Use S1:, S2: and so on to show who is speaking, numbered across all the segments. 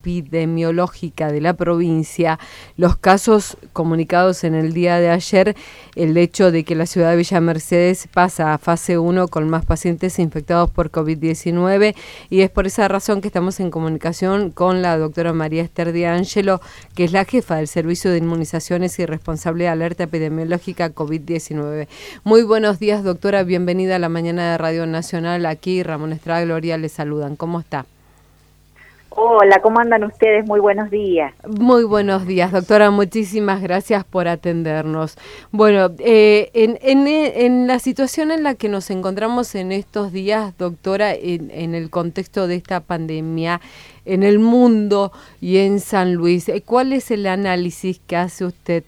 S1: epidemiológica de la provincia, los casos comunicados en el día de ayer, el hecho de que la ciudad de Villa Mercedes pasa a fase 1 con más pacientes infectados por COVID-19, y es por esa razón que estamos en comunicación con la doctora María Esther D'Angelo, que es la jefa del Servicio de Inmunizaciones y responsable de alerta epidemiológica COVID-19. Muy buenos días, doctora, bienvenida a la mañana de Radio Nacional. Aquí Ramón Estrada, Gloria, le saludan. ¿Cómo está?
S2: Hola, ¿cómo andan ustedes? Muy buenos días.
S1: Muy buenos días, doctora. Muchísimas gracias por atendernos. Bueno, en la situación en la que nos encontramos en estos días, doctora, en el contexto de esta pandemia, en el mundo y en San Luis, ¿cuál es el análisis que hace usted?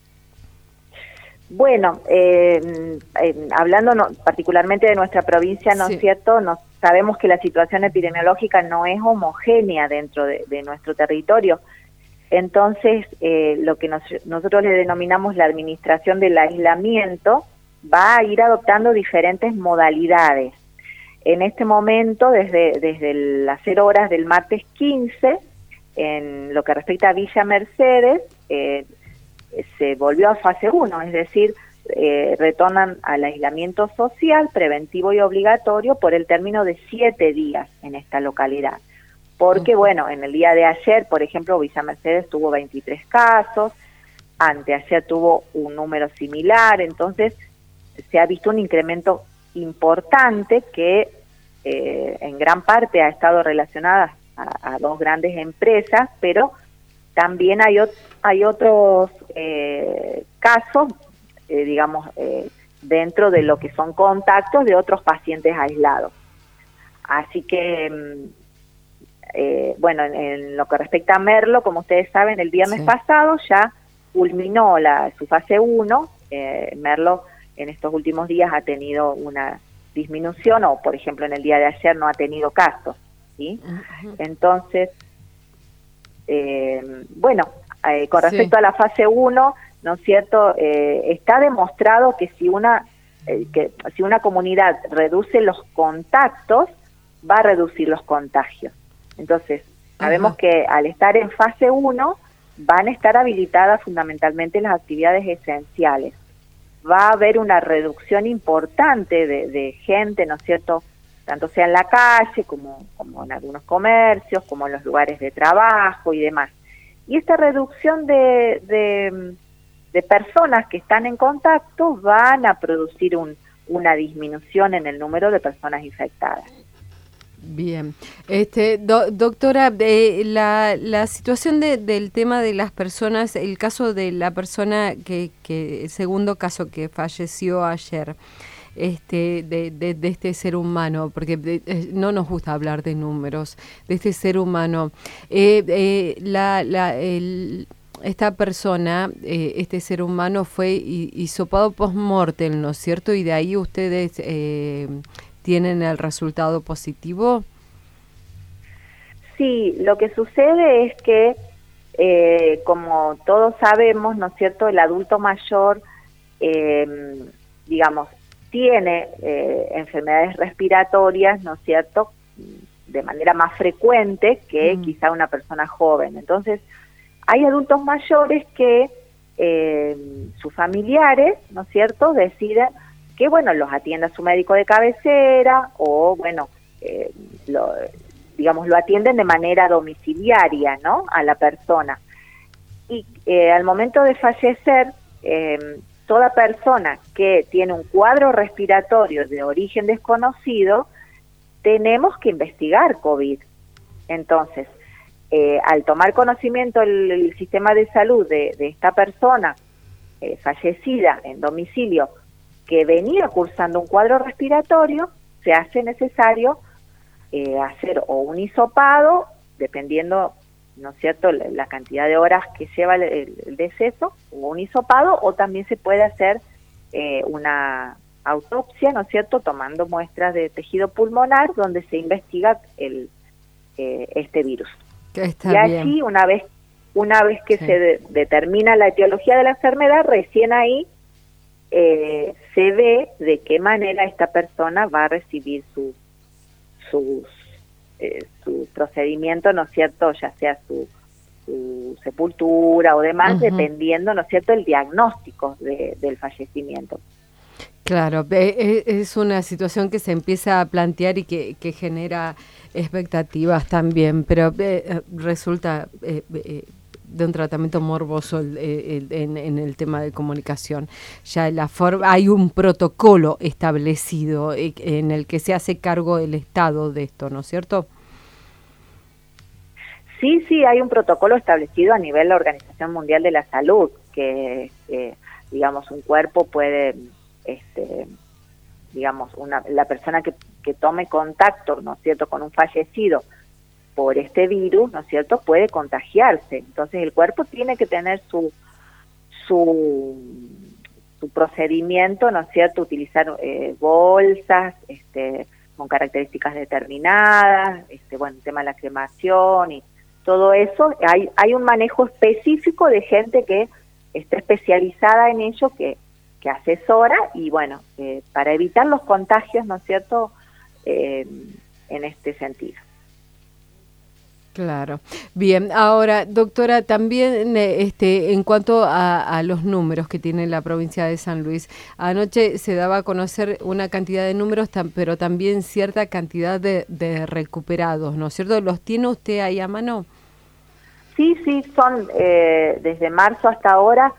S2: Bueno, hablando particularmente de nuestra provincia, ¿no es cierto? Sabemos que la situación epidemiológica no es homogénea dentro de nuestro territorio. Entonces, lo que nosotros le denominamos la administración del aislamiento va a ir adoptando diferentes modalidades. En este momento, desde las 0 horas del martes 15, en lo que respecta a Villa Mercedes, se volvió a fase 1, es decir, retornan al aislamiento social, preventivo y obligatorio por el término de 7 días en esta localidad. Porque, bueno, en el día de ayer, por ejemplo, Villa Mercedes tuvo 23 casos, anteayer tuvo un número similar, entonces se ha visto un incremento importante que en gran parte ha estado relacionada a 2 grandes empresas, pero también hay otros casos, digamos, dentro de lo que son contactos de otros pacientes aislados. Así que, bueno, en lo que respecta a Merlo, como ustedes saben, el viernes pasado ya culminó su fase 1. Merlo en estos últimos días ha tenido una disminución, o por ejemplo en el día de ayer no ha tenido casos, ¿sí? Entonces, bueno, con respecto a la fase 1, ¿no es cierto? Está demostrado que si una comunidad reduce los contactos, va a reducir los contagios. Entonces, sabemos que al estar en fase 1, van a estar habilitadas fundamentalmente las actividades esenciales. Va a haber una reducción importante de gente, ¿no es cierto?, tanto sea en la calle como en algunos comercios, como en los lugares de trabajo y demás. Y esta reducción de personas que están en contacto van a producir una disminución en el número de personas infectadas.
S1: Bien, doctora, la situación del tema de las personas, el caso de la persona el segundo caso que falleció ayer, de este ser humano, porque no nos gusta hablar de números, de este ser humano, esta persona, este ser humano fue hisopado post-mortem, ¿no es cierto? Y de ahí ustedes ¿tienen el resultado positivo?
S2: Sí, lo que sucede es que, como todos sabemos, ¿no es cierto?, el adulto mayor, digamos, tiene enfermedades respiratorias, ¿no es cierto?, de manera más frecuente que quizá una persona joven. Entonces, hay adultos mayores que sus familiares, ¿no es cierto?, deciden que, bueno, los atienda su médico de cabecera o, bueno, lo atienden de manera domiciliaria, ¿no?, a la persona. Y al momento de fallecer, toda persona que tiene un cuadro respiratorio de origen desconocido, tenemos que investigar COVID. Entonces, al tomar conocimiento el sistema de salud de esta persona fallecida en domicilio, que venía cursando un cuadro respiratorio, se hace necesario hacer o un hisopado, dependiendo, ¿no es cierto?, la cantidad de horas que lleva el deceso, o un hisopado, o también se puede hacer una autopsia, ¿no es cierto?, tomando muestras de tejido pulmonar, donde se investiga este virus. Y allí, una vez que se determina la etiología de la enfermedad, recién ahí se ve de qué manera esta persona va a recibir sus su procedimiento, ¿no es cierto?, ya sea su sepultura o demás, dependiendo, ¿no es cierto?, el diagnóstico del fallecimiento.
S1: Claro, es una situación que se empieza a plantear y que genera expectativas también, pero resulta de un tratamiento morboso en el tema de comunicación. Ya hay un protocolo establecido en el que se hace cargo el Estado de esto, ¿no es cierto?
S2: Sí, hay un protocolo establecido a nivel de la Organización Mundial de la Salud, que digamos, un cuerpo puede, digamos, la persona que tome contacto, ¿no es cierto?, con un fallecido por este virus, ¿no es cierto?, puede contagiarse. Entonces el cuerpo tiene que tener su procedimiento, ¿no es cierto?, utilizar bolsas con características determinadas, bueno, el tema de la cremación y todo eso. Hay un manejo específico de gente que está especializada en ello, que asesora, y bueno, para evitar los contagios, ¿no es cierto?, en este sentido.
S1: Claro. Bien, ahora, doctora, también en cuanto a los números que tiene la provincia de San Luis, anoche se daba a conocer una cantidad de números, pero también cierta cantidad de recuperados, ¿no es cierto? ¿Los tiene usted ahí a mano?
S2: Sí, son desde marzo hasta ahora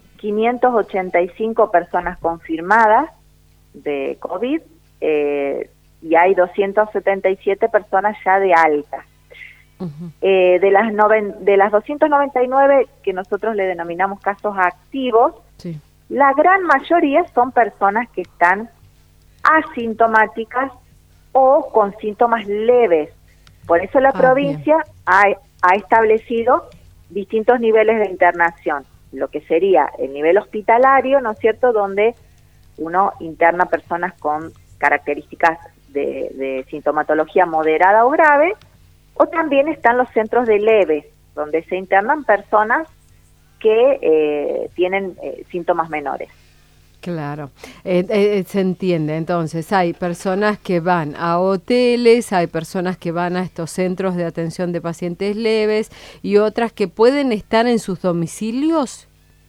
S2: 585 personas confirmadas de COVID y hay 277 personas ya de alta. De las 299 que nosotros le denominamos casos activos, sí, la gran mayoría son personas que están asintomáticas o con síntomas leves. Por eso la provincia ha establecido distintos niveles de internación, lo que sería el nivel hospitalario, ¿no es cierto?, donde uno interna personas con características de sintomatología moderada o grave, o también están los centros de leves, donde se internan personas que tienen síntomas menores.
S1: Claro, se entiende. Entonces, hay personas que van a hoteles, hay personas que van a estos centros de atención de pacientes leves y otras que pueden estar en sus domicilios.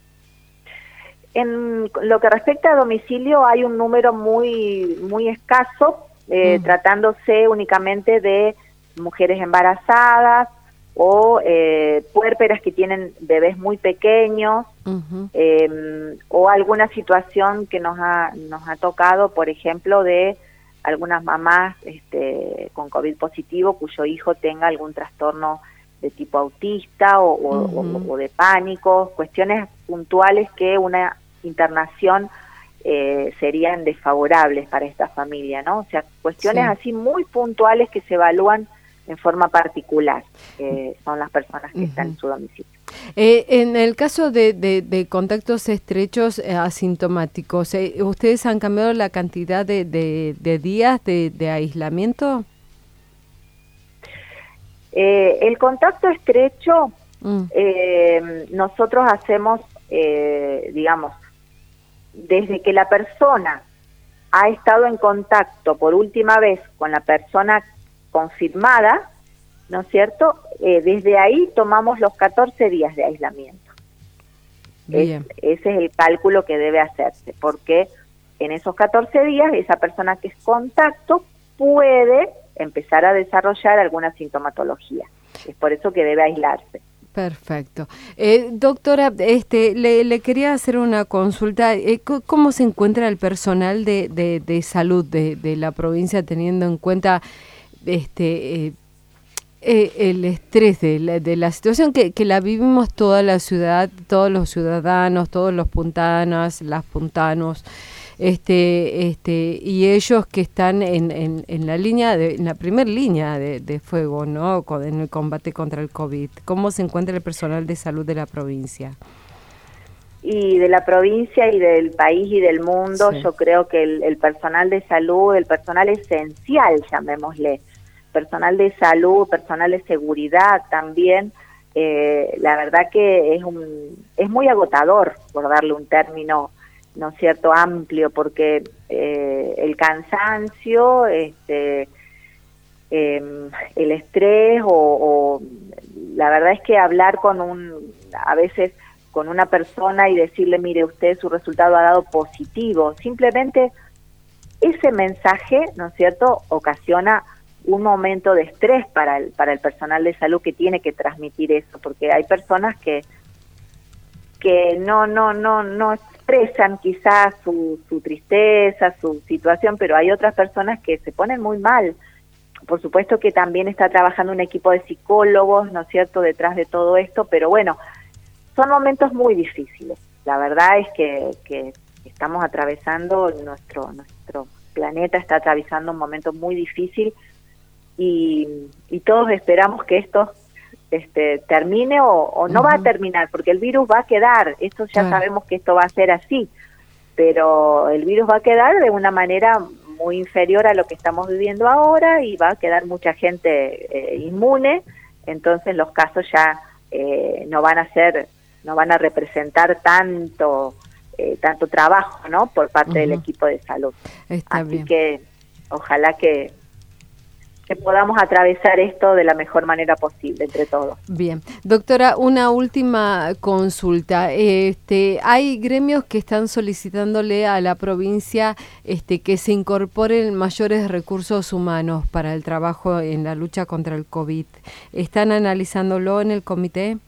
S2: En lo que respecta a domicilio, hay un número muy escaso, tratándose únicamente de mujeres embarazadas o puérperas que tienen bebés muy pequeños, o alguna situación que nos ha tocado, por ejemplo, de algunas mamás con COVID positivo cuyo hijo tenga algún trastorno de tipo autista o de pánico, cuestiones puntuales que una internación serían desfavorables para esta familia, ¿no? O sea, cuestiones así muy puntuales que se evalúan en forma particular, son las personas que están en su domicilio.
S1: En el caso de contactos estrechos asintomáticos, ¿ustedes han cambiado la cantidad de días de aislamiento?
S2: El contacto estrecho, nosotros hacemos, digamos, desde que la persona ha estado en contacto por última vez con la persona confirmada, ¿no es cierto? Desde ahí tomamos los 14 días de aislamiento. Ese es el cálculo que debe hacerse, porque en esos 14 días esa persona que es contacto puede empezar a desarrollar alguna sintomatología. Es por eso que debe aislarse.
S1: Perfecto. Doctora, le quería hacer una consulta. ¿Cómo se encuentra el personal de salud de la provincia, teniendo en cuenta el estrés de la situación que la vivimos toda la ciudad, todos los ciudadanos, todos los puntanos, las puntanos, y ellos que están en la línea en la primera línea de fuego, ¿no?, en el combate contra el COVID? ¿Cómo se encuentra el personal de salud de la provincia?
S2: Y de la provincia y del país y del mundo, yo creo que el personal de salud, el personal esencial, llamémosle, personal de salud, personal de seguridad también, la verdad que es muy agotador, por darle un término, ¿no es cierto?, amplio, porque el cansancio el estrés o la verdad es que hablar a veces con una persona y decirle, mire, usted su resultado ha dado positivo, simplemente ese mensaje, ¿no es cierto?, ocasiona un momento de estrés para el personal de salud que tiene que transmitir eso, porque hay personas que no expresan quizás su tristeza, su situación, pero hay otras personas que se ponen muy mal. Por supuesto que también está trabajando un equipo de psicólogos, ¿no es cierto?, detrás de todo esto, pero bueno, son momentos muy difíciles. La verdad es que estamos atravesando, nuestro planeta está atravesando un momento muy difícil y todos esperamos que esto termine o no va a terminar, porque el virus va a quedar, esto ya sabemos que esto va a ser así, pero el virus va a quedar de una manera muy inferior a lo que estamos viviendo ahora y va a quedar mucha gente inmune, entonces los casos ya no van a representar tanto trabajo, ¿no?, por parte del equipo de salud.
S1: Está
S2: Así
S1: bien.
S2: que ojalá que podamos atravesar esto de la mejor manera posible entre todos.
S1: Bien. Doctora, una última consulta. Hay gremios que están solicitándole a la provincia que se incorporen mayores recursos humanos para el trabajo en la lucha contra el COVID. ¿Están analizándolo en el comité?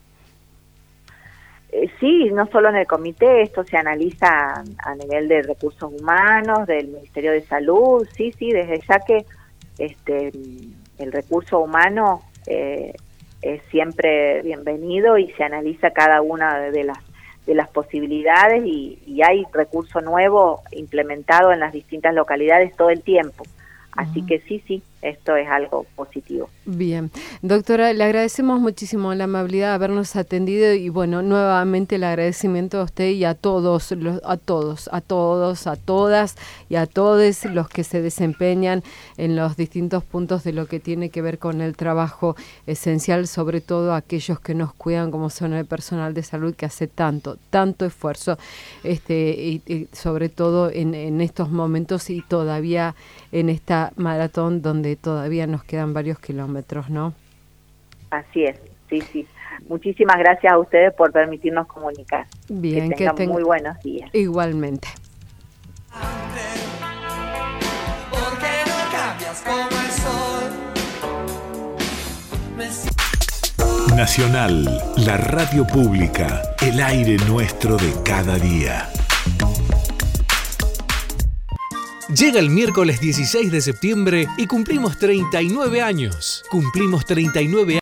S2: Sí, no solo en el comité, esto se analiza a nivel de recursos humanos, del Ministerio de Salud, sí, desde ya que el recurso humano es siempre bienvenido y se analiza cada una de las posibilidades y hay recurso nuevo implementado en las distintas localidades todo el tiempo. Así que sí, esto es algo positivo.
S1: Bien. Doctora, le agradecemos muchísimo la amabilidad de habernos atendido y bueno, nuevamente el agradecimiento a usted y a todas y a todos los que se desempeñan en los distintos puntos de lo que tiene que ver con el trabajo esencial, sobre todo aquellos que nos cuidan como son el personal de salud que hace tanto esfuerzo, y sobre todo en estos momentos y todavía en esta maratón donde todavía nos quedan varios kilómetros, ¿no?
S2: Así es, sí. Muchísimas gracias a ustedes por permitirnos comunicar.
S1: Bien,
S2: que tengan muy buenos días.
S1: Igualmente.
S3: Porque no cambias como el sol.
S4: Nacional, la radio pública, el aire nuestro de cada día.
S5: Llega el miércoles 16 de septiembre y cumplimos 39 años. Cumplimos 39 años.